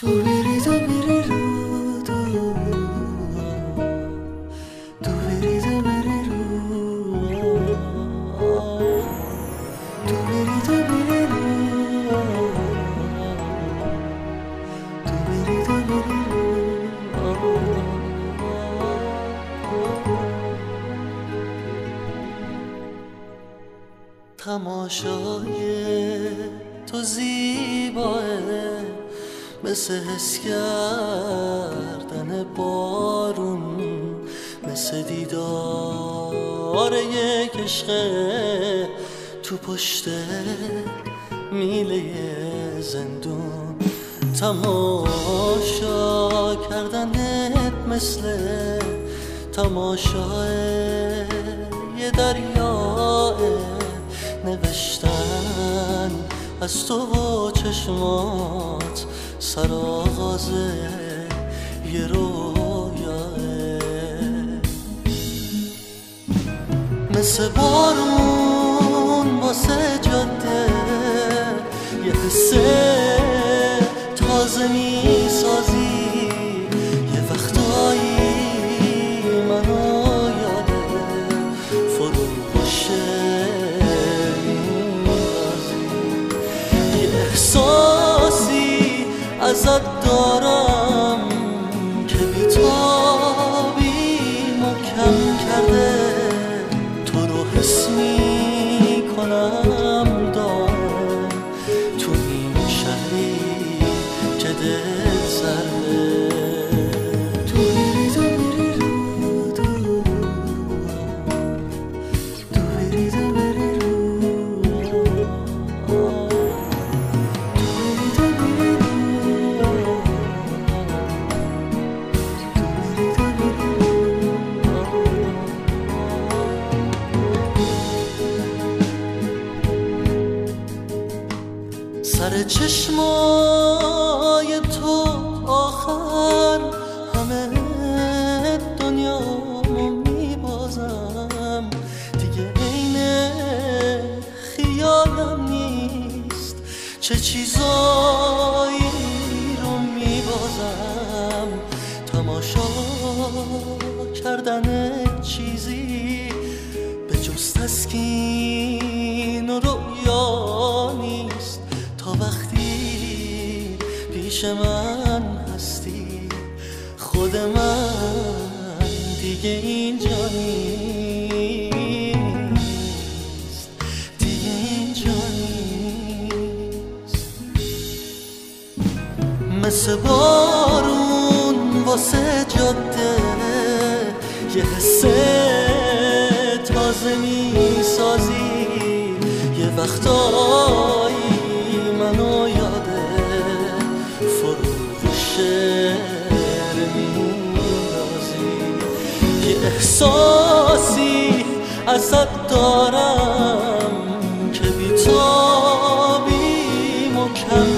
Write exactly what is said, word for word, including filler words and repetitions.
تو بری تو بری رو تو تو بری تو بری رو تو بری تو بری رو تو بری تو بری رو تماشای تو زیباه مثل حس کردن بارون، مثل دیدار یک عشق تو پشت میله زندون. تماشا کردنت مثل تماشای یه دریاه، نوشتن از تو و چشمات سراغاز یه رویاه، مثل بارون واسه جاده یه حسه تازه می سازی. یه وقتایی منو یاده فرو باشه احساسی ازت دارم که بیتابی محکم کرده. تو رو حس می کنم دارم تو این شهری که دل زرده. تو بری تو بری رو تو تو بری تو بری رو سر چشمای تو آخر همه دنیامو میبازم. دیگه عین خیالم نیست چه چیزایی رو میبازم. تماشا کردن چیزی به جز تسکین و رویا نیست. تا وقتی پیش من هستی خود من دیگه اینجا نیست، دیگه اینجا نیست. مثل بارون واسه جاده یه حسه تازه می سازی. یه وقتایی منو یاده فروغ شعر میندازی. یه احساسی ازت دارم که بیتابی محکم